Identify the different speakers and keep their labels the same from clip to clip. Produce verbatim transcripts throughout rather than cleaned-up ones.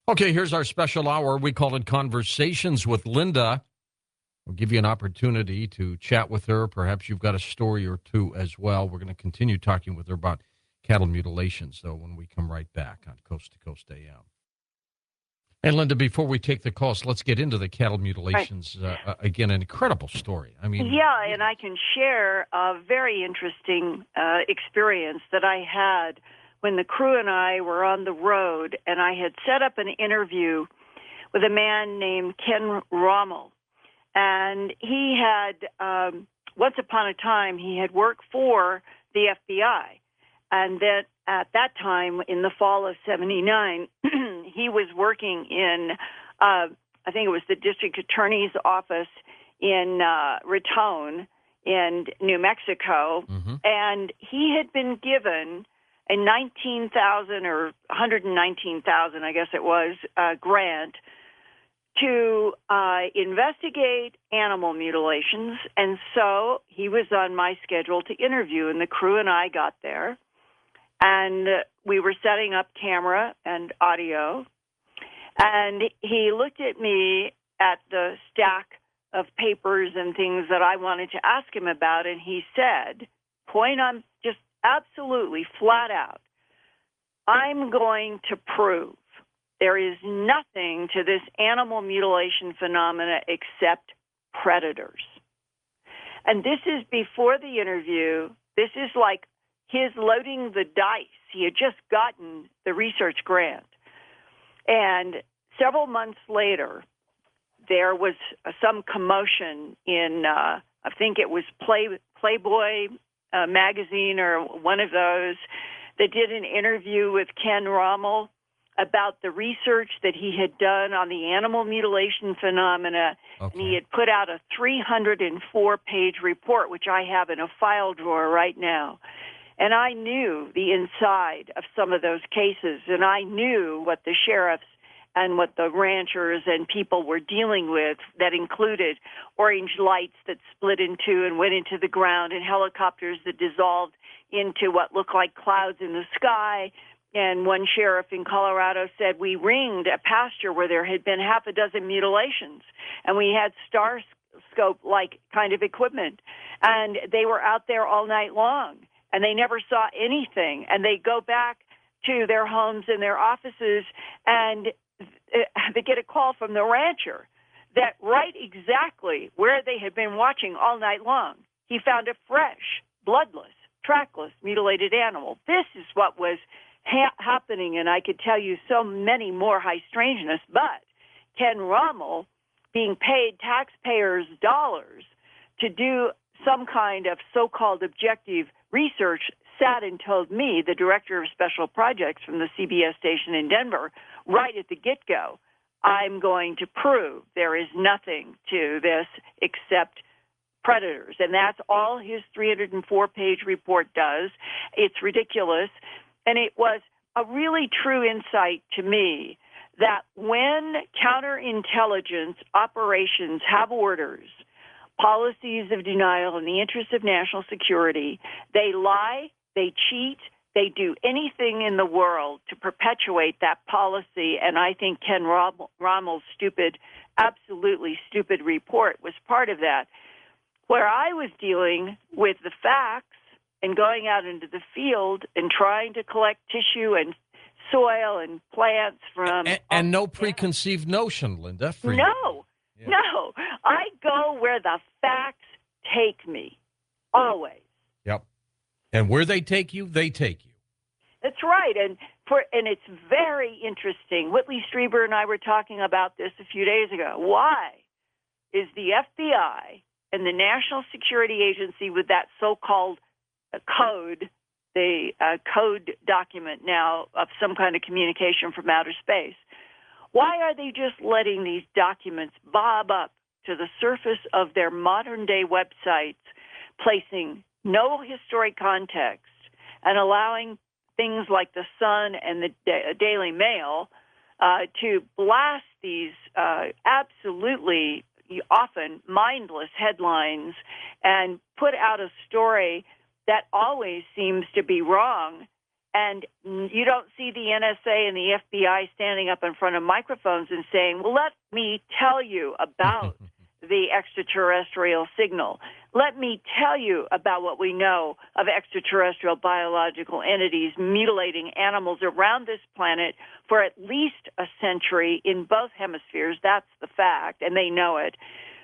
Speaker 1: Okay, here's our special hour. We call it Conversations with Linda. We'll give you an opportunity to chat with her. Perhaps you've got a story or two as well. We're going to continue talking with her about cattle mutilations, though, when we come right back on Coast to Coast A M. And, Linda, before we take the calls, let's get into the cattle mutilations. Right. Uh, again, an incredible story. I mean,
Speaker 2: yeah, and I can share a very interesting uh, experience that I had when the crew and I were on the road, and I had set up an interview with a man named Ken Rommel. And he had, um, once upon a time, he had worked for the F B I. And then at that time, in the fall of seventy-nine, he was working in, uh, I think it was the district attorney's office in uh, Raton in New Mexico. Mm-hmm. And he had been given a nineteen thousand dollars or one hundred nineteen thousand dollars, I guess it was, uh, grant to uh, investigate animal mutilations. And so he was on my schedule to interview, and the crew and I got there. And we were setting up camera and audio. And he looked at me at the stack of papers and things that I wanted to ask him about, and he said, point on just absolutely flat out, I'm going to prove there is nothing to this animal mutilation phenomena except predators. And this is before the interview. This is like his loading the dice. He had just gotten the research grant. And several months later, there was some commotion in, uh, I think it was Play, Playboy uh, magazine or one of those, that did an interview with Ken Rommel about the research that he had done on the animal mutilation phenomena. Okay. And he had put out a three hundred four page report, which I have in a file drawer right now. And I knew the inside of some of those cases, and I knew what the sheriffs and what the ranchers and people were dealing with, that included orange lights that split in two and went into the ground, and helicopters that dissolved into what looked like clouds in the sky. And one sheriff in Colorado said, we ringed a pasture where there had been half a dozen mutilations, and we had star scope-like kind of equipment. And they were out there all night long, and they never saw anything. And they go back to their homes and their offices, and they get a call from the rancher that right exactly where they had been watching all night long, he found a fresh, bloodless, trackless, mutilated animal. This is what was ha- happening, and I could tell you so many more high strangeness, but Ken Rommel, being paid taxpayers' dollars to do some kind of so-called objective research, sat and told me, the director of special projects from the C B S station in Denver, right at the get-go, I'm going to prove there is nothing to this except predators. And that's all his three hundred four page report does. It's ridiculous. And it was a really true insight to me that when counterintelligence operations have orders, policies of denial in the interest of national security, they lie, they cheat, they do anything in the world to perpetuate that policy. And I think Ken Rommel's stupid, absolutely stupid report was part of that. Where I was dealing with the facts and going out into the field and trying to collect tissue and soil and plants from...
Speaker 1: And, and no preconceived notion, Linda, for
Speaker 2: no,
Speaker 1: you.
Speaker 2: Yeah. No. I go where the facts take me, always.
Speaker 1: Yep. And where they take you, they take you.
Speaker 2: That's right. And for and it's very interesting. Whitley Strieber and I were talking about this a few days ago. Why is the F B I and the National Security Agency, with that so-called uh, code, the uh, code document now of some kind of communication from outer space, why are they just letting these documents bob up to the surface of their modern-day websites, placing no historic context and allowing things like the Sun and the da- Daily Mail uh, to blast these uh, absolutely often mindless headlines and put out a story that always seems to be wrong And you don't see the N S A and the F B I standing up in front of microphones and saying, well, let me tell you about the extraterrestrial signal. Let me tell you about what we know of extraterrestrial biological entities mutilating animals around this planet for at least a century in both hemispheres. That's the fact, and they know it.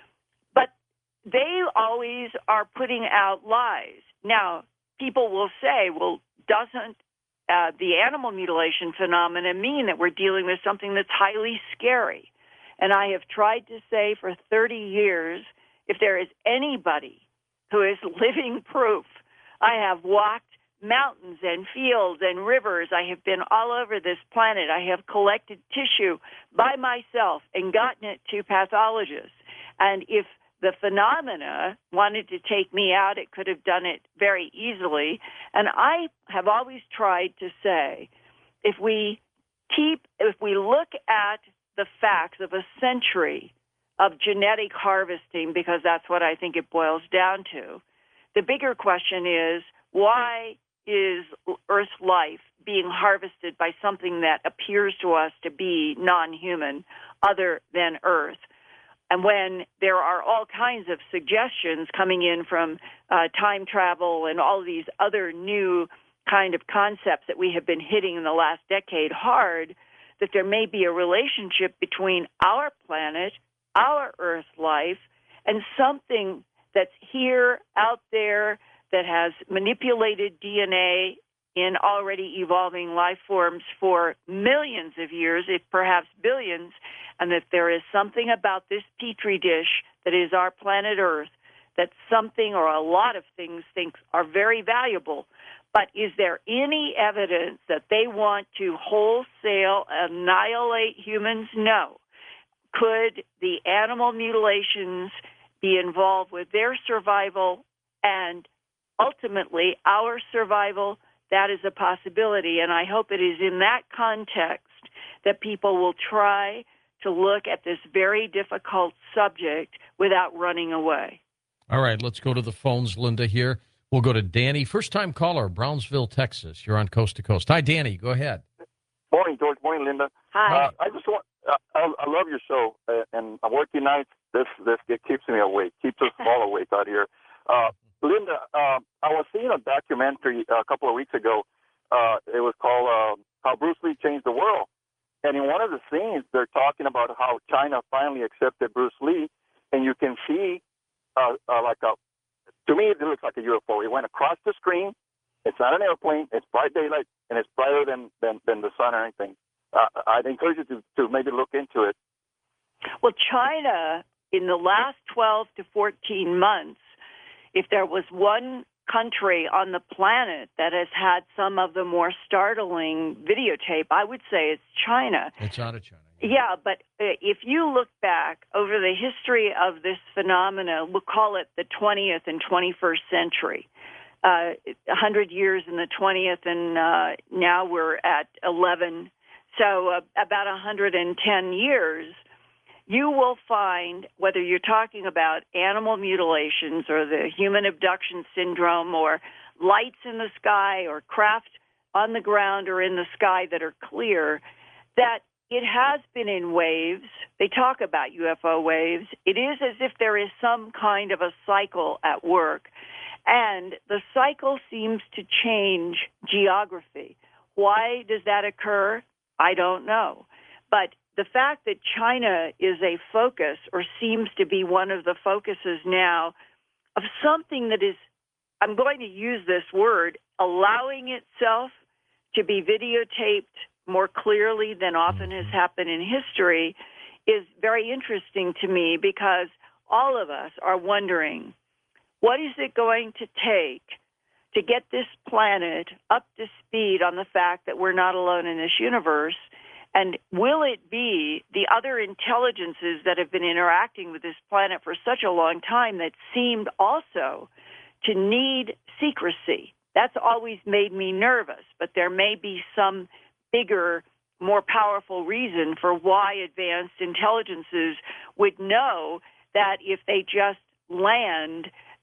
Speaker 2: But they always are putting out lies. Now, people will say, well, doesn't uh, the animal mutilation phenomenon mean that we're dealing with something that's highly scary? And I have tried to say for thirty years, if there is anybody who is living proof, I have walked mountains and fields and rivers. I have been all over this planet. I have collected tissue by myself and gotten it to pathologists. And if the phenomena wanted to take me out, it could have done it very easily. And I have always tried to say, if we keep, if we look at the facts of a century of genetic harvesting, because that's what I think it boils down to, the bigger question is, why is Earth's life being harvested by something that appears to us to be non-human other than Earth? And when there are all kinds of suggestions coming in from uh, time travel and all of these other new kind of concepts that we have been hitting in the last decade hard, that there may be a relationship between our planet, our Earth life, and something that's here, out there, that has manipulated D N A in already evolving life forms for millions of years, if perhaps billions, and that there is something about this petri dish that is our planet Earth that something or a lot of things think are very valuable. But is there any evidence that they want to wholesale annihilate humans? No. Could the animal mutilations be involved with their survival and ultimately our survival? That is a possibility, and I hope it is in that context that people will try to look at this very difficult subject without running away.
Speaker 1: All right, let's go to the phones, Linda, here. We'll go to Danny, first-time caller, Brownsville, Texas. You're on Coast to Coast. Hi, Danny. Go ahead.
Speaker 3: Morning, George. Morning, Linda.
Speaker 2: Hi.
Speaker 3: Uh, I just want, uh, I, I love your show, uh, and I'm working nights. This, this it keeps me awake, keeps us all awake out here. Uh, Linda, uh, I was seeing a documentary a couple of weeks ago. Uh, it was called uh, How Bruce Lee Changed the World. And in one of the scenes, they're talking about how China finally accepted Bruce Lee, and you can see uh, uh, like a, to me, it looks like a U F O. It went across the screen. It's not an airplane. It's bright daylight, and it's brighter than, than, than the sun or anything. Uh, I'd encourage you to, to maybe look into it.
Speaker 2: Well, China, in the last twelve to fourteen months, if there was one country on the planet that has had some of the more startling videotape, I would say it's China.
Speaker 1: It's out of China.
Speaker 2: Yeah, but if you look back over the history of this phenomena, we'll call it the twentieth and twenty-first century, uh, one hundred years in the twentieth, and uh, now we're at eleven, so uh, about one hundred ten years, you will find, whether you're talking about animal mutilations or the human abduction syndrome or lights in the sky or craft on the ground or in the sky that are clear, that it has been in waves. They talk about U F O waves. It is as if there is some kind of a cycle at work, and the cycle seems to change geography. Why does that occur? I don't know. But the fact that China is a focus, or seems to be one of the focuses now, of something that is, I'm going to use this word, allowing itself to be videotaped more clearly than often has happened in history, is very interesting to me, because all of us are wondering, what is it going to take to get this planet up to speed on the fact that we're not alone in this universe? And will it be the other intelligences that have been interacting with this planet for such a long time that seemed also to need secrecy? That's always made me nervous, but there may be some bigger, more powerful reason for why advanced intelligences would know that if they just land,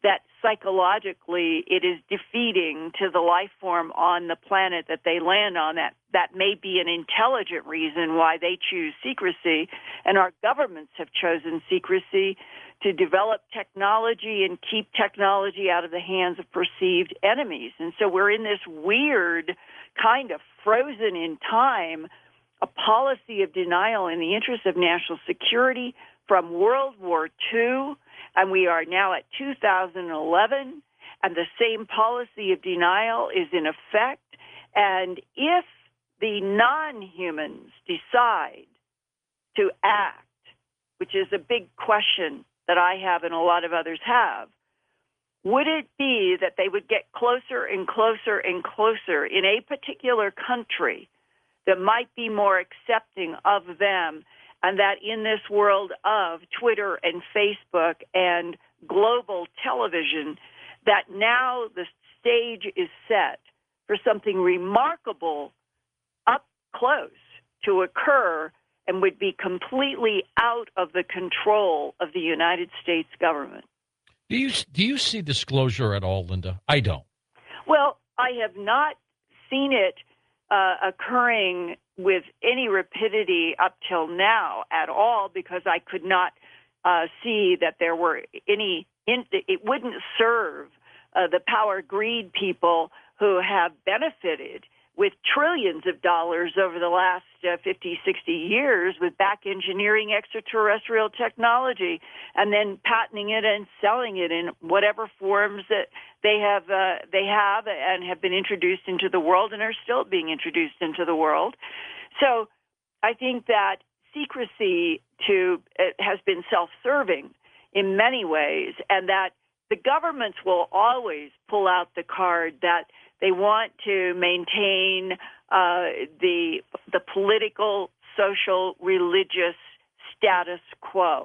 Speaker 2: that psychologically it is defeating to the life form on the planet that they land on. That that may be an intelligent reason why they choose secrecy, and our governments have chosen secrecy to develop technology and keep technology out of the hands of perceived enemies. And so we're in this weird kind of frozen in time, a policy of denial in the interest of national security from World War Two, and we are now at two thousand eleven, and the same policy of denial is in effect. And if the non-humans decide to act, which is a big question that I have and a lot of others have, would it be that they would get closer and closer and closer in a particular country that might be more accepting of them, and that in this world of Twitter and Facebook and global television, that now the stage is set for something remarkable up close to occur and would be completely out of the control of the United States government?
Speaker 1: Do you do you see disclosure at all, Linda? I don't.
Speaker 2: Well, I have not seen it uh, occurring with any rapidity up till now at all, because I could not uh, see that there were any, in, it wouldn't serve uh, the power greed people who have benefited with trillions of dollars over the last uh, fifty, sixty years with back engineering extraterrestrial technology and then patenting it and selling it in whatever forms that they have uh, they have and have been introduced into the world and are still being introduced into the world. So I think that secrecy to it has been self-serving in many ways, and that the governments will always pull out the card that they want to maintain uh, the the political, social, religious status quo.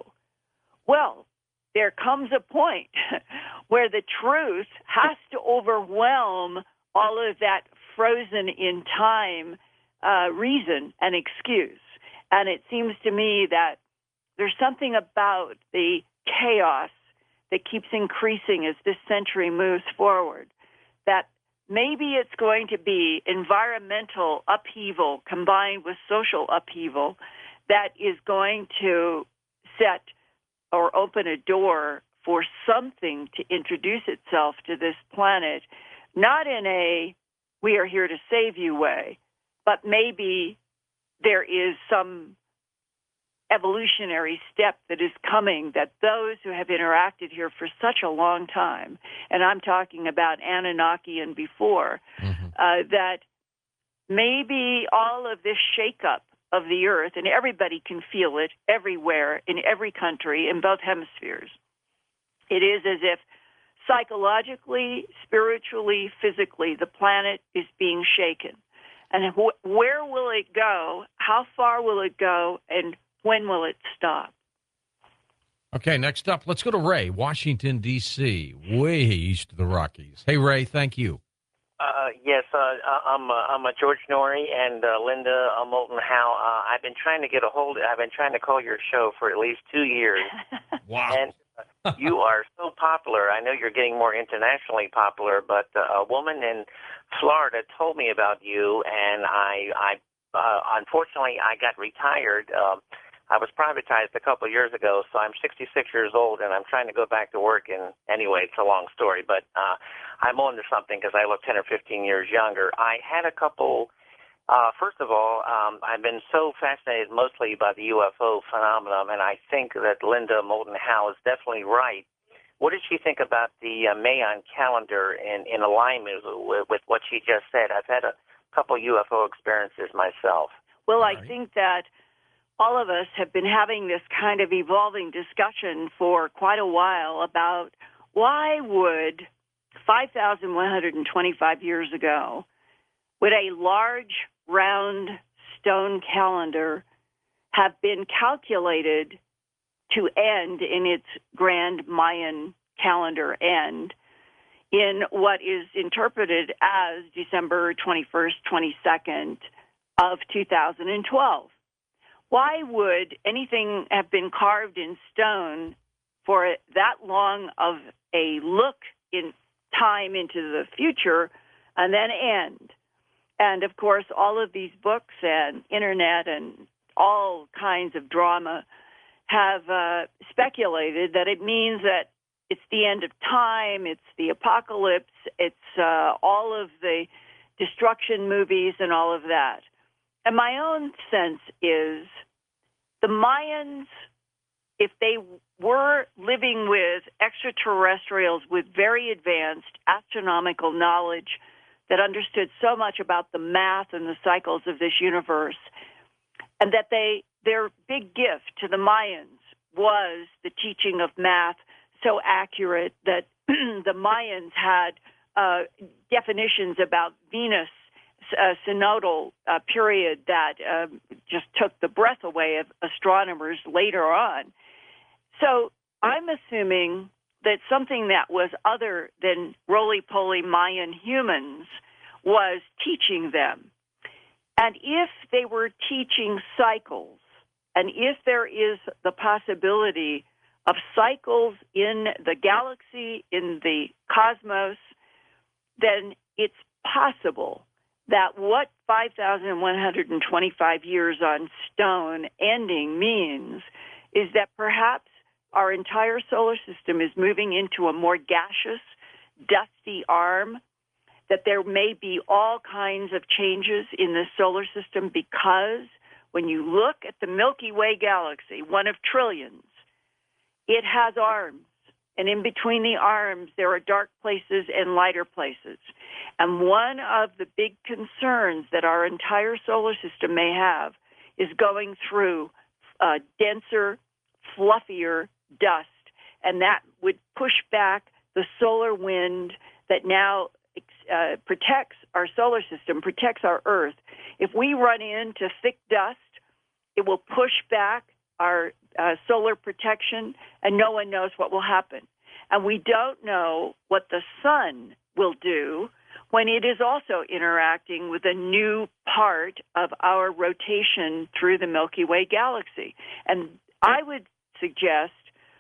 Speaker 2: Well, there comes a point where the truth has to overwhelm all of that frozen in time uh, reason and excuse. And it seems to me that there's something about the chaos that keeps increasing as this century moves forward, that maybe it's going to be environmental upheaval combined with social upheaval that is going to set or open a door for something to introduce itself to this planet, not in a we are here to save you way, but maybe there is some evolutionary step that is coming that those who have interacted here for such a long time, and I'm talking about Anunnaki and before, mm-hmm. uh, that maybe all of this shakeup of the earth, and everybody can feel it everywhere, in every country, in both hemispheres. It is as if psychologically, spiritually, physically, the planet is being shaken. And wh- where will it go? How far will it go? And when will it stop?
Speaker 1: Okay, next up, let's go to Ray, Washington, D C, way east of the Rockies. Hey, Ray, thank you.
Speaker 4: Uh, yes, uh, I'm, uh, I'm a George Norrie and uh, Linda uh, Moulton Howe. Uh, I've been trying to get a hold of, I've been trying to call your show for at least two years.
Speaker 1: Wow.
Speaker 4: And uh, you are so popular. I know you're getting more internationally popular, but uh, a woman in Florida told me about you, and I, I uh, unfortunately, I got retired. Uh, I was privatized a couple of years ago, so I'm sixty-six years old, and I'm trying to go back to work. And anyway, it's a long story, but uh, I'm on to something because I look ten or fifteen years younger. I had a couple. Uh, first of all, um, I've been so fascinated mostly by the U F O phenomenon, and I think that Linda Moulton Howe is definitely right. What did she think about the uh, Mayan calendar in, in alignment with, with what she just said? I've had a couple U F O experiences myself.
Speaker 2: Well,
Speaker 1: all
Speaker 2: I
Speaker 1: right.
Speaker 2: think that all of us have been having this kind of evolving discussion for quite a while about why would five thousand one hundred twenty-five years ago, would a large round stone calendar have been calculated to end in its grand Mayan calendar end in what is interpreted as December twenty-first, twenty-second of two thousand twelve. Why would anything have been carved in stone for that long of a look in time into the future and then end. And, of course, all of these books and internet and all kinds of drama have uh, speculated that it means that it's the end of time, it's the apocalypse, it's uh, all of the destruction movies and all of that. And my own sense is the Mayans, if they were living with extraterrestrials with very advanced astronomical knowledge that understood so much about the math and the cycles of this universe, and that they their big gift to the Mayans was the teaching of math so accurate that the Mayans had uh, definitions about Venus, a synodal uh, period that uh, just took the breath away of astronomers later on. So I'm assuming that something that was other than roly-poly Mayan humans was teaching them. And if they were teaching cycles, and if there is the possibility of cycles in the galaxy, in the cosmos, then it's possible that what five thousand one hundred twenty-five years on stone ending means is that perhaps our entire solar system is moving into a more gaseous, dusty arm, that there may be all kinds of changes in the solar system because when you look at the Milky Way galaxy, one of trillions, it has arms. And in between the arms, there are dark places and lighter places. And one of the big concerns that our entire solar system may have is going through uh, denser, fluffier dust. And that would push back the solar wind that now uh, protects our solar system, protects our Earth. If we run into thick dust, it will push back our uh, solar protection, and no one knows what will happen. And we don't know what the sun will do when it is also interacting with a new part of our rotation through the Milky Way galaxy. And I would suggest,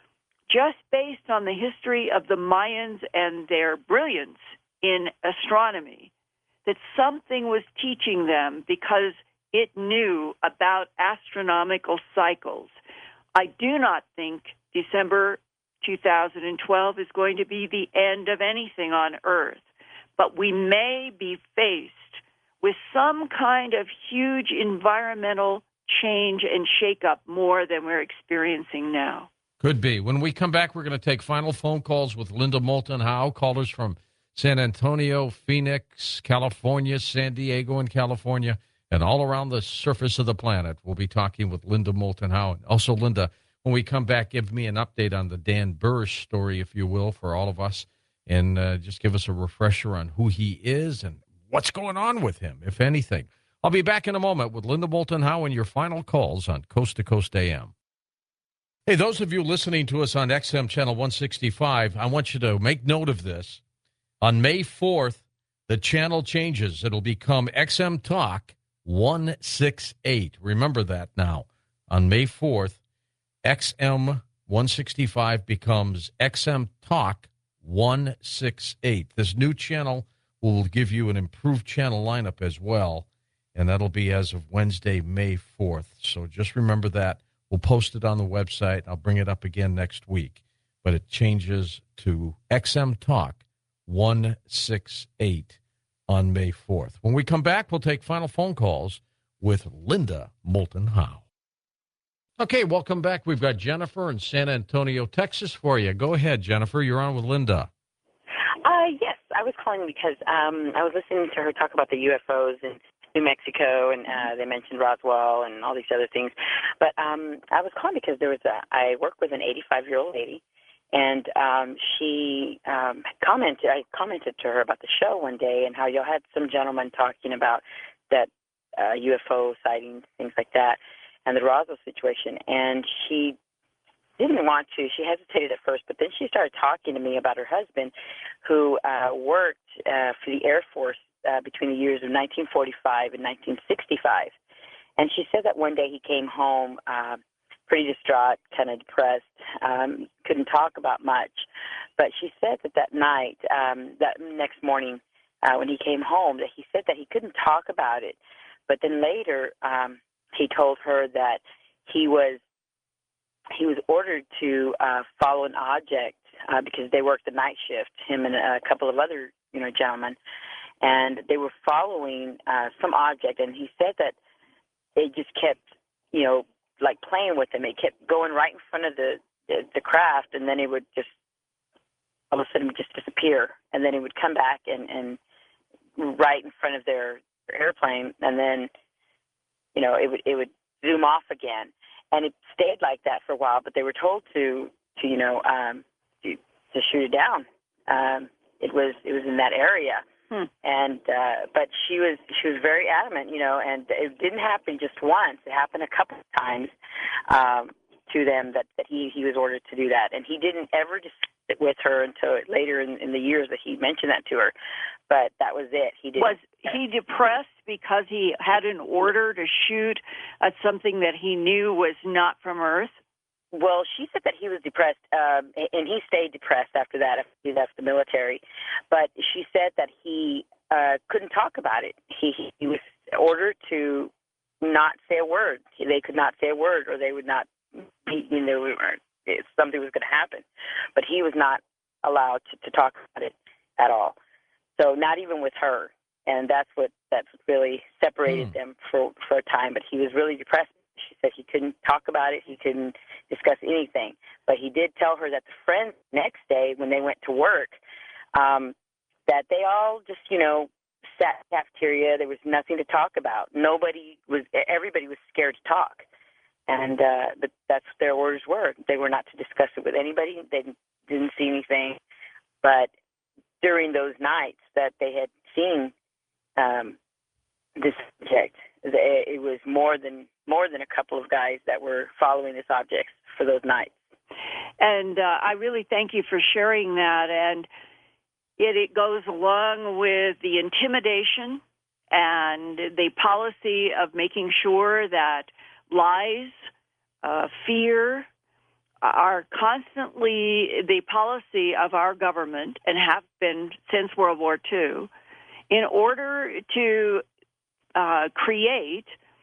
Speaker 2: just based on the history of the Mayans and their brilliance in astronomy, that something was teaching them because it knew about astronomical cycles. I do not think December two thousand twelve is going to be the end of anything on Earth, but we may be faced with some kind of huge environmental change and shakeup more than we're experiencing now.
Speaker 1: Could be. When we come back, we're going to take final phone calls with Linda Moulton Howe, callers from San Antonio, Phoenix, California, San Diego, and California, and all around the surface of the planet. We'll be talking with Linda Moulton Howe. Also, Linda, when we come back, give me an update on the Dan Bursch story, if you will, for all of us, and uh, just give us a refresher on who he is and what's going on with him, if anything. I'll be back in a moment with Linda Moulton Howe and your final calls on Coast to Coast A M. Hey, those of you listening to us on X M Channel one sixty-five, I want you to make note of this. On May fourth, the channel changes. It'll become X M Talk one sixty-eight. Remember that now. On May fourth, X M one sixty-five becomes X M Talk one sixty-eight. This new channel will give you an improved channel lineup as well, and that'll be as of Wednesday, May fourth. So just remember that. We'll post it on the website. I'll bring it up again next week. But it changes to X M Talk one sixty-eight on May fourth. When we come back, we'll take final phone calls with Linda Moulton Howe. Okay, welcome back. We've got Jennifer in San Antonio, Texas for you. Go ahead, Jennifer. You're on with Linda.
Speaker 5: Uh, yes, I was calling because um, I was listening to her talk about the U F Os in New Mexico, and uh, they mentioned Roswell and all these other things. But um, I was calling because there was a, I work with an eighty-five-year-old lady, and um, she um, commented, I commented to her about the show one day and how you had some gentleman talking about that uh, U F O sightings, things like that, and the Roswell situation. And she didn't want to. She hesitated at first, but then she started talking to me about her husband, who uh, worked uh, for the Air Force uh, between the years of nineteen forty-five and nineteen sixty-five. And she said that one day he came home uh, pretty distraught, kind of depressed, um, couldn't talk about much. But she said that that night, um, that next morning uh, when he came home, that he said that he couldn't talk about it. But then later um, he told her that he was he was ordered to uh, follow an object uh, because they worked the night shift, him and a couple of other you know gentlemen, and they were following uh, some object. And he said that it just kept, you know, like playing with him. It kept going right in front of the, the, the craft, and then it would just, all of a sudden, just disappear. And then it would come back and, and right in front of their, their airplane, and then, you know, it would it would zoom off again. And it stayed like that for a while, but they were told to, to you know, um, to, to shoot it down. Um, it was it was in that area. Hmm. And uh, but she was she was very adamant, you know, and it didn't happen just once. It happened a couple of times um, to them that, that he, he was ordered to do that, and he didn't ever discuss it with her until later in, in the years that he mentioned that to her. But that was it. He didn't.
Speaker 2: Was he depressed because he had an order to shoot at something that he knew was not from Earth?
Speaker 5: Well, she said that he was depressed, um, and he stayed depressed after that, after he left the military. But she said that he uh, couldn't talk about it. He, he was ordered to not say a word. They could not say a word, or they would not be, you know, something was going to happen. But he was not allowed to, to talk about it at all. So not even with her. And that's what that's what really separated mm. them for, for a time. But he was really depressed. She said he couldn't talk about it. He couldn't discuss anything. But he did tell her that the friends next day, when they went to work, um, that they all just, you know, sat in the cafeteria. There was nothing to talk about. Nobody was, everybody was scared to talk. And uh, but that's what their orders were. They were not to discuss it with anybody. They didn't, didn't see anything. But during those nights that they had seen um, this object, it was more than more than a couple of guys that were following this object for those nights.
Speaker 2: And uh, I really thank you for sharing that. And it, it goes along with the intimidation and the policy of making sure that lies, uh, fear are constantly the policy of our government and have been since World War Two in order to uh, create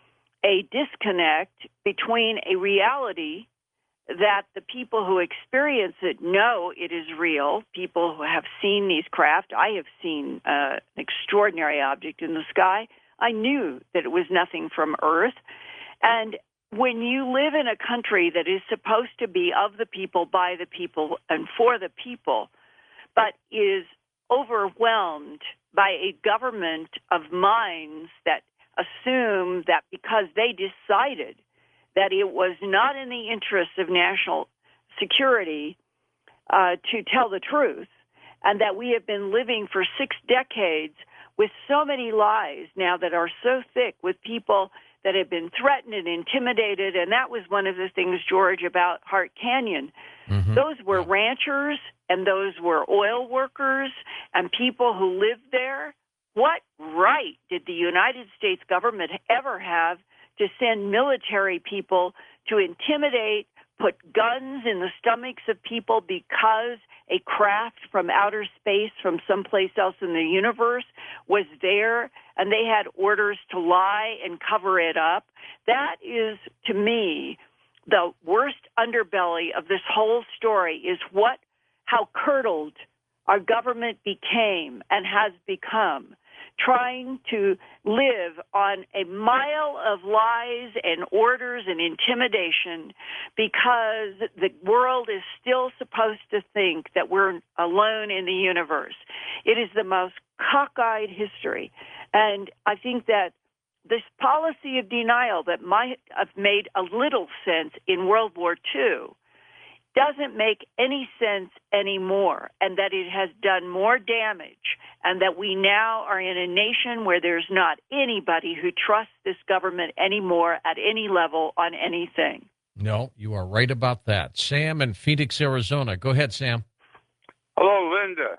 Speaker 2: a disconnect between a reality that the people who experience it know it is real, people who have seen these craft. I have seen uh, an extraordinary object in the sky. I knew that it was nothing from Earth. And when you live in a country that is supposed to be of the people, by the people, and for the people, but is overwhelmed by a government of minds that assume that because they decided that it was not in the interests of national security uh, to tell the truth, and that we have been living for six decades with so many lies now that are so thick with people that have been threatened and intimidated. And that was one of the things, George, about Hart Canyon. Mm-hmm. Those were yeah. ranchers, and those were oil workers and people who lived there. What right did the United States government ever have to send military people to intimidate, put guns in the stomachs of people because a craft from outer space, from someplace else in the universe, was there, and they had orders to lie and cover it up? That is, to me, the worst underbelly of this whole story, is what, how curdled our government became and has become, trying to live on a mile of lies and orders and intimidation because the world is still supposed to think that we're alone in the universe. It is the most cockeyed history. And I think that this policy of denial that might have made a little sense in World War Two doesn't make any sense anymore, and that it has done more damage, and that we now are in a nation where there's not anybody who trusts this government anymore at any level on anything.
Speaker 1: No, you are right about that. Sam in Phoenix, Arizona. Go ahead, Sam.
Speaker 6: Hello, Linda.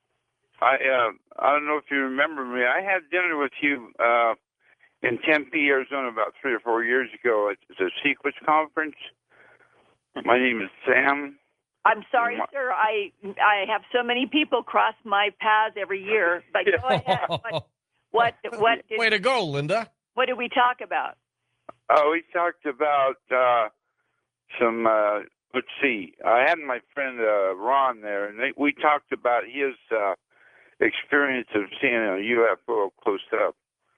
Speaker 6: I uh, I don't know if you remember me. I had dinner with you uh, in Tempe, Arizona about three or four years ago at the Sequence Conference. My name is Sam.
Speaker 2: I'm sorry,
Speaker 6: My-
Speaker 2: sir. I I have so many people cross my paths every year. But go ahead. What what what did,
Speaker 1: Way to go, Linda.
Speaker 2: what did we talk about?
Speaker 6: Oh, we talked about uh, some. Uh, let's see. I had my friend uh, Ron there, and they, we talked about his uh, experience of seeing a U F O close up,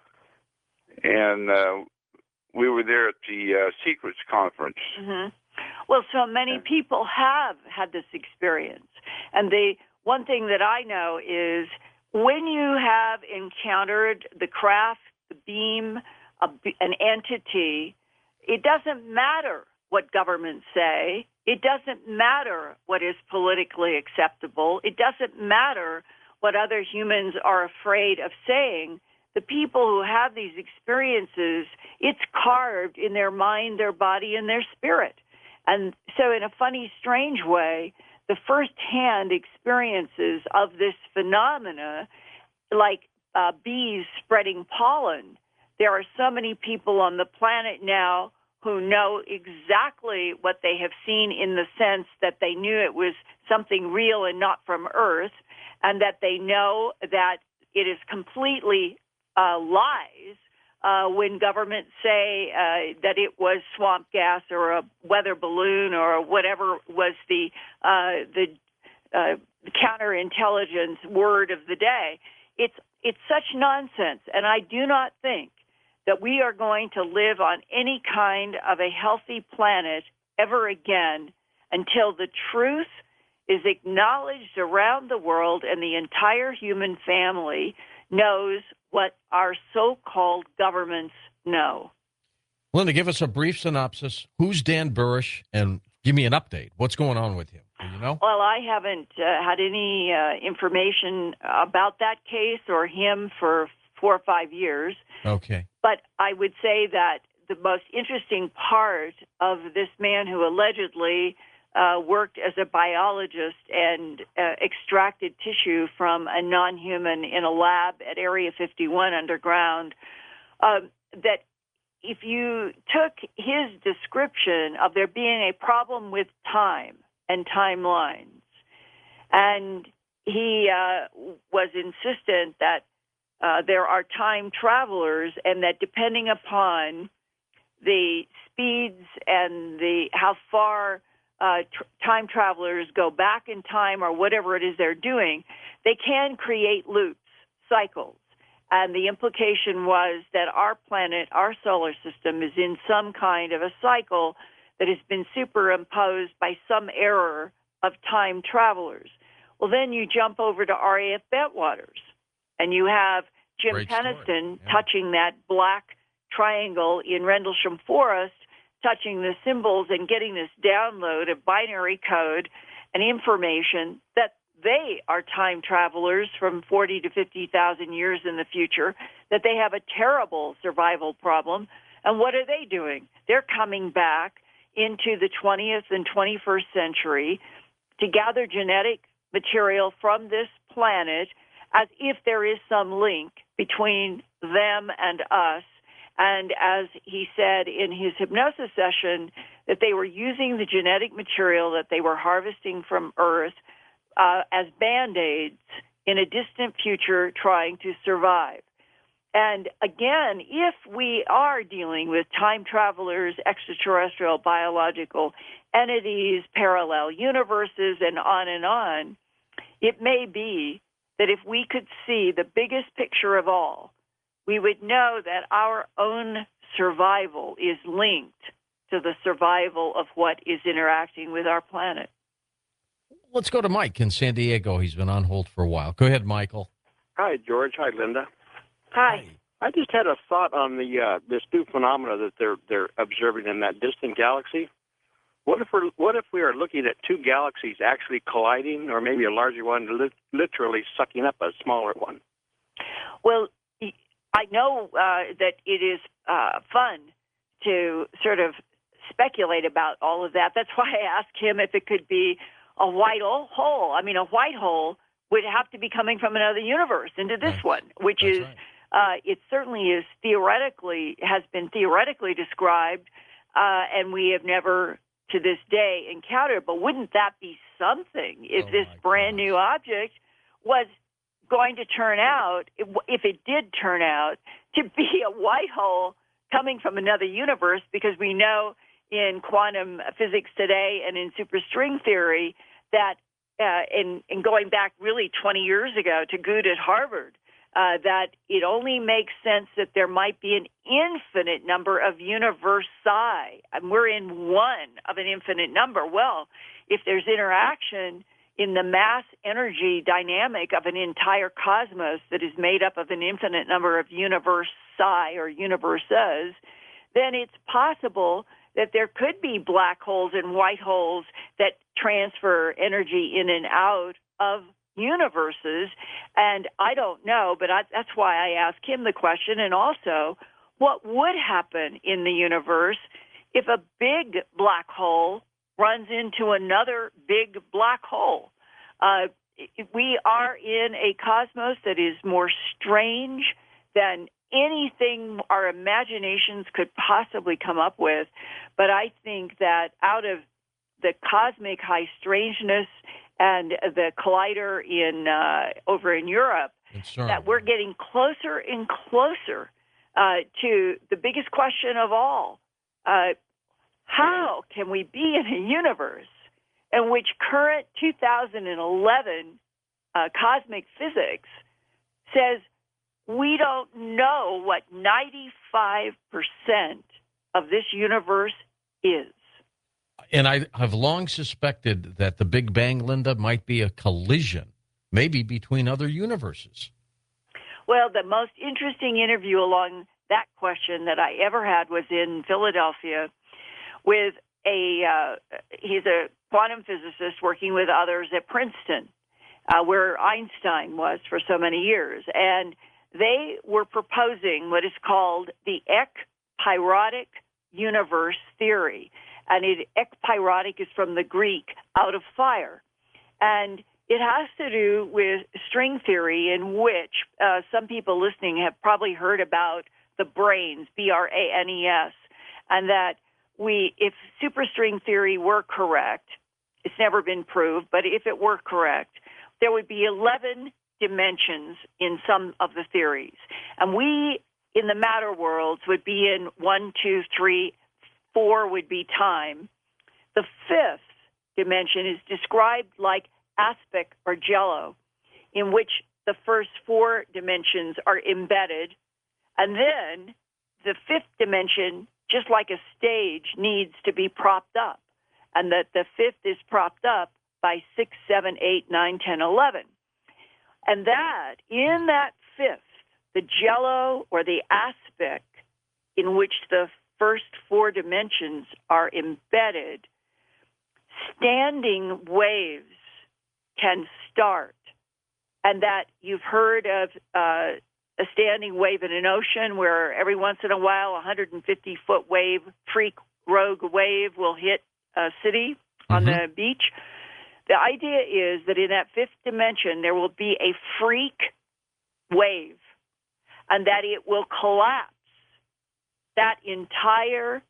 Speaker 6: and uh, we were there at the uh, Secrets Conference.
Speaker 2: Mm-hmm. Well, so many people have had this experience. And the one thing that I know is when you have encountered the craft, the beam, a, an entity, it doesn't matter what governments say. It doesn't matter what is politically acceptable. It doesn't matter what other humans are afraid of saying. The people who have these experiences, it's carved in their mind, their body, and their spirit. And so in a funny, strange way, the first-hand experiences of this phenomena, like uh, bees spreading pollen, there are so many people on the planet now who know exactly what they have seen in the sense that they knew it was something real and not from Earth, and that they know that it is completely uh, lies Uh, when governments say uh, that it was swamp gas or a weather balloon or whatever was the uh, the, uh, the counterintelligence word of the day, it's it's such nonsense. And I do not think that we are going to live on any kind of a healthy planet ever again until the truth is acknowledged around the world and the entire human family knows what our so-called governments know.
Speaker 1: Linda, give us a brief synopsis. Who's Dan Burish, and give me an update. What's going on with him? Do you know?
Speaker 2: Well, I haven't uh, had any uh, information about that case or him for four or five years.
Speaker 1: Okay.
Speaker 2: But I would say that the most interesting part of this man who allegedly Uh, worked as a biologist and uh, extracted tissue from a non-human in a lab at Area fifty-one underground, um, that if you took his description of there being a problem with time and timelines, and he uh, was insistent that uh, there are time travelers and that depending upon the speeds and the how far Uh, tr- time travelers go back in time or whatever it is they're doing, they can create loops, cycles. And the implication was that our planet, our solar system, is in some kind of a cycle that has been superimposed by some error of time travelers. Well, then you jump over to R A F Bentwaters, and you have Jim
Speaker 1: Great
Speaker 2: Penniston
Speaker 1: story. Yeah.
Speaker 2: touching that black triangle in Rendlesham Forest, touching the symbols and getting this download of binary code and information that they are time travelers from forty to fifty thousand years in the future, that they have a terrible survival problem. And what are they doing? They're coming back into the twentieth and twenty-first century to gather genetic material from this planet as if there is some link between them and us. And as he said in his hypnosis session, that they were using the genetic material that they were harvesting from Earth uh, as Band-Aids in a distant future trying to survive. And again, if we are dealing with time travelers, extraterrestrial biological entities, parallel universes, and on and on, it may be that if we could see the biggest picture of all, we would know that our own survival is linked to the survival of what is interacting with our planet.
Speaker 1: Let's go to Mike in San Diego. He's been on hold for a while. Go ahead, Michael.
Speaker 7: Hi, George. Hi, Linda.
Speaker 2: Hi.
Speaker 7: I just had a thought on the uh, this new phenomena that they're they're observing in that distant galaxy. What if we're what if we are looking at two galaxies actually colliding, or maybe a larger one li- literally sucking up a smaller one?
Speaker 2: Well, I know uh, that it is uh, fun to sort of speculate about all of that. That's why I asked him if it could be a white hole. I mean, a white hole would have to be coming from another universe into this
Speaker 1: That's,
Speaker 2: one, which is,
Speaker 1: right.
Speaker 2: uh, it certainly is theoretically, has been theoretically described, uh, and we have never to this day encountered. But wouldn't that be something if
Speaker 1: Oh,
Speaker 2: this
Speaker 1: my
Speaker 2: brand
Speaker 1: gosh.
Speaker 2: new object was going to turn out, if it did turn out, to be a white hole coming from another universe? Because we know in quantum physics today and in superstring theory that, uh, in, in going back really twenty years ago to Good at Harvard, uh, that it only makes sense that there might be an infinite number of universi, and we're in one of an infinite number. Well, if there's interaction in the mass energy dynamic of an entire cosmos that is made up of an infinite number of universi or universes, then it's possible that there could be black holes and white holes that transfer energy in and out of universes. And I don't know, but I, that's why I asked him the question. And also, what would happen in the universe if a big black hole runs into another big black hole? Uh, we are in a cosmos that is more strange than anything our imaginations could possibly come up with. But I think that out of the cosmic high strangeness and the collider in uh, over in Europe, that we're getting closer and closer uh, to the biggest question of all. Uh, how can we be in a universe in which current two thousand eleven uh, cosmic physics says we don't know what ninety-five percent of this universe is?
Speaker 1: And I have long suspected that the Big Bang, Linda, might be a collision, maybe between other universes.
Speaker 2: Well, the most interesting interview along that question that I ever had was in Philadelphia with a, uh, he's a quantum physicist working with others at Princeton, uh, where Einstein was for so many years. And they were proposing what is called the ekpyrotic universe theory. And it, ekpyrotic is from the Greek, out of fire. And it has to do with string theory, in which uh, some people listening have probably heard about the branes, B R A N E S, and that we, if superstring theory were correct, it's never been proved, but if it were correct, there would be eleven dimensions in some of the theories. And we, in the matter worlds, would be in one, two, three, four would be time. The fifth dimension is described like aspic or jello, in which the first four dimensions are embedded. And then the fifth dimension, just like a stage, needs to be propped up. And that the fifth is propped up by six, seven, eight, nine, ten, eleven. And that, in that fifth, the jello or the aspic in which the first four dimensions are embedded, standing waves can start. And that you've heard of uh, a standing wave in an ocean where every once in a while a one hundred fifty foot wave, freak rogue wave, will hit a city mm-hmm. on the beach. The idea is that in that fifth dimension there will be a freak wave, and that it will collapse that entire,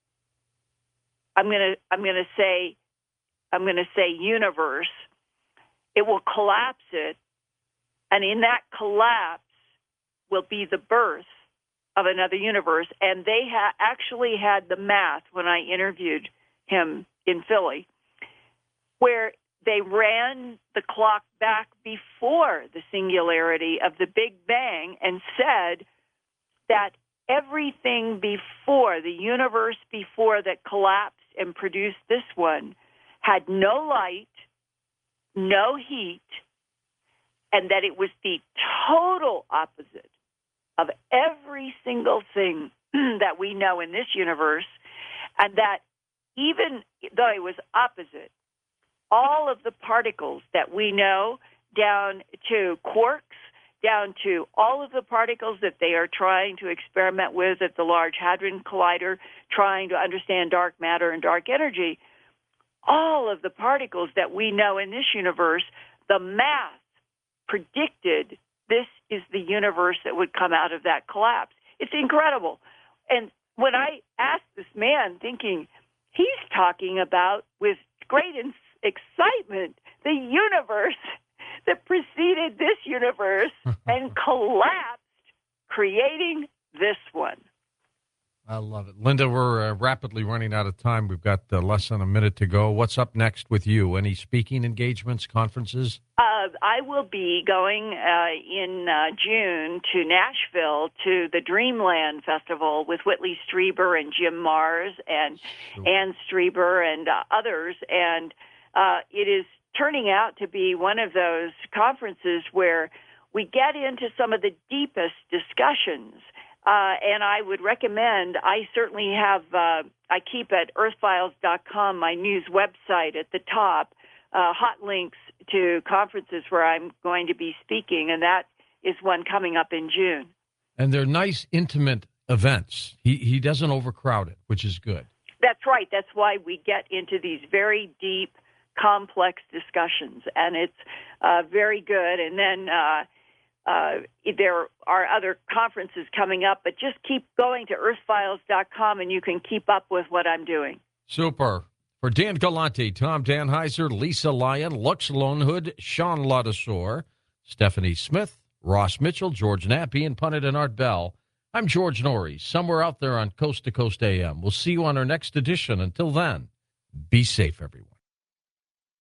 Speaker 2: I'm gonna I'm gonna say I'm gonna say universe. It will collapse it, and in that collapse will be the birth of another universe. And they ha- actually had the math when I interviewed him in Philly, where they ran the clock back before the singularity of the Big Bang and said that everything before, the universe before that collapsed and produced this one, had no light, no heat, and that it was the total opposite of every single thing that we know in this universe, and that even though it was opposite, all of the particles that we know, down to quarks, down to all of the particles that they are trying to experiment with at the Large Hadron Collider, trying to understand dark matter and dark energy, all of the particles that we know in this universe, the math predicted this is the universe that would come out of that collapse. It's incredible. And when I asked this man, thinking he's talking about, with great in- excitement, the universe that preceded this universe and collapsed, creating this one.
Speaker 1: I love it. Linda, we're uh, rapidly running out of time. We've got uh, less than a minute to go. What's up next with you? Any speaking engagements, conferences?
Speaker 2: Uh, I will be going uh, in uh, June to Nashville to the Dreamland Festival with Whitley Strieber and Jim Mars and
Speaker 1: Sure.
Speaker 2: Ann Strieber and uh, others. And uh, it is turning out to be one of those conferences where we get into some of the deepest discussions. Uh, and I would recommend, I certainly have, uh, I keep at earth files dot com, my news website at the top, uh, hot links to conferences where I'm going to be speaking, and that is one coming up in June.
Speaker 1: And they're nice, intimate events. He he doesn't overcrowd it, which is good.
Speaker 2: That's right. That's why we get into these very deep, complex discussions, and it's uh, very good. And then uh, uh, there are other conferences coming up, but just keep going to earth files dot com, and you can keep up with what I'm doing.
Speaker 1: Super. For Dan Galante, Tom Danheiser, Lisa Lyon, Lux Lonehood, Sean Ladasor, Stephanie Smith, Ross Mitchell, George Nappy, and Punit and Art Bell, I'm George Norrie, somewhere out there on Coast to Coast A M. We'll see you on our next edition. Until then, be safe, everyone.